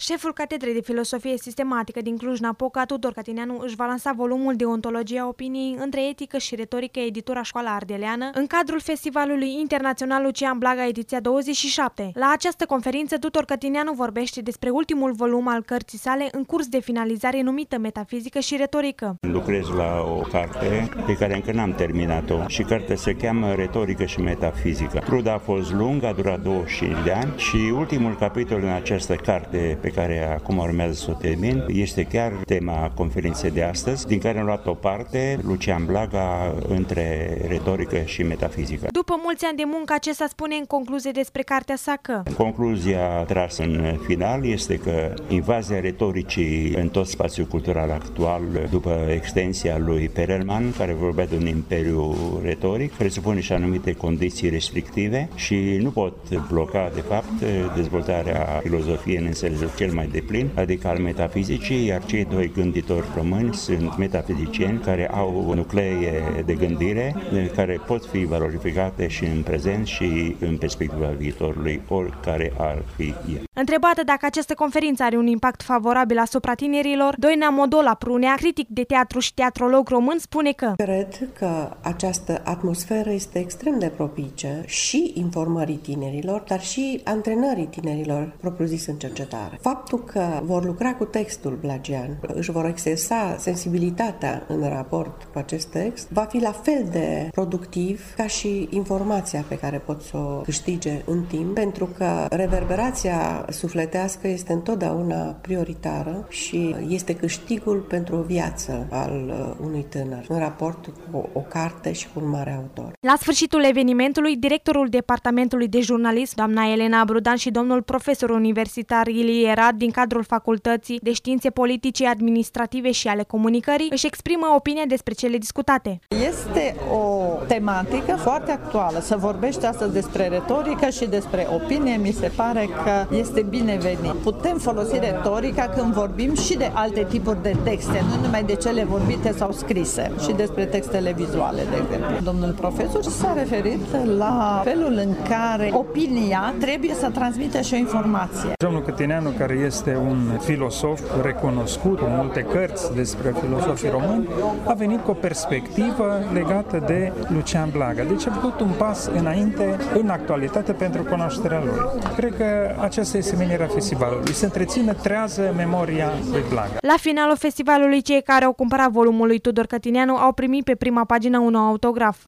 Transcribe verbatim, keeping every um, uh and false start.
Șeful Catedrei de Filosofie Sistematică din Cluj-Napoca, Tudor Cătineanu, își va lansa volumul de Ontologia Opiniei între etică și retorică, editura Școala Ardeleană, în cadrul Festivalului Internațional Lucian Blaga, ediția douăzeci și șapte. La această conferință, Tudor Cătineanu vorbește despre ultimul volum al cărții sale în curs de finalizare, numită Metafizică și Retorică. Lucrez la o carte pe care încă n-am terminat-o și cartea se cheamă Retorică și Metafizică. Truda a fost lungă, a durat douăzeci și cinci de ani și ultimul capitol în această carte pe care acum urmează să o termin este chiar tema conferinței de astăzi, din care am luat o parte, Lucian Blaga, între retorică și metafizică. După mulți ani de muncă, acesta spune în concluzie despre cartea sa că concluzia trasă în final este că invazia retoricii în tot spațiul cultural actual, după extensia lui Perelman, care vorbea de un imperiu retoric, presupune și anumite condiții restrictive și nu pot bloca, de fapt, dezvoltarea filozofiei în înțelesul cel mai deplin, adică al metafizicii, iar cei doi gânditori români sunt metafizicieni care au nuclee de gândire care pot fi valorificate și în prezent și în perspectiva viitorului, oricare ar fi el. Întrebată dacă această conferință are un impact favorabil asupra tinerilor, Doina Modola Prunea, critic de teatru și teatrolog român, spune că cred că această atmosferă este extrem de propice și informării tinerilor, dar și antrenării tinerilor propriu-zis în cercetare. Faptul că vor lucra cu textul blagian, își vor exersa sensibilitatea în raport cu acest text, va fi la fel de productiv ca și informația pe care pot să o câștige în timp, pentru că reverberația sufletească este întotdeauna prioritară și este câștigul pentru o viață al unui tânăr, în raport cu o carte și cu un mare autor. La sfârșitul evenimentului, directorul Departamentului de Jurnalism, doamna Elena Brudan, și domnul profesor universitar Ilie Rad, din cadrul Facultății de Științe Politice, Administrative și ale Comunicării, își exprimă opinia despre cele discutate. Este o tematică foarte actuală. Să vorbești astăzi despre retorică și despre opinie, mi se pare că este binevenit. Putem folosi retorica când vorbim și de alte tipuri de texte, nu numai de cele vorbite sau scrise, și despre textele vizuale, de exemplu. Domnul profesor s-a referit la felul în care opinia trebuie să transmită și o informație. Domnul Cătineanu, care este un filosof recunoscut cu multe cărți despre filosofii români, a venit cu o perspectivă legată de Lucian Blaga. Deci a făcut un pas înainte în actualitate pentru cunoașterea lui. Cred că aceasta este menirea festivalului, să întrețină trează memoria lui Blaga. La finalul festivalului, cei care au cumpărat volumul lui Tudor Cătineanu au primit pe prima pagină un autograf.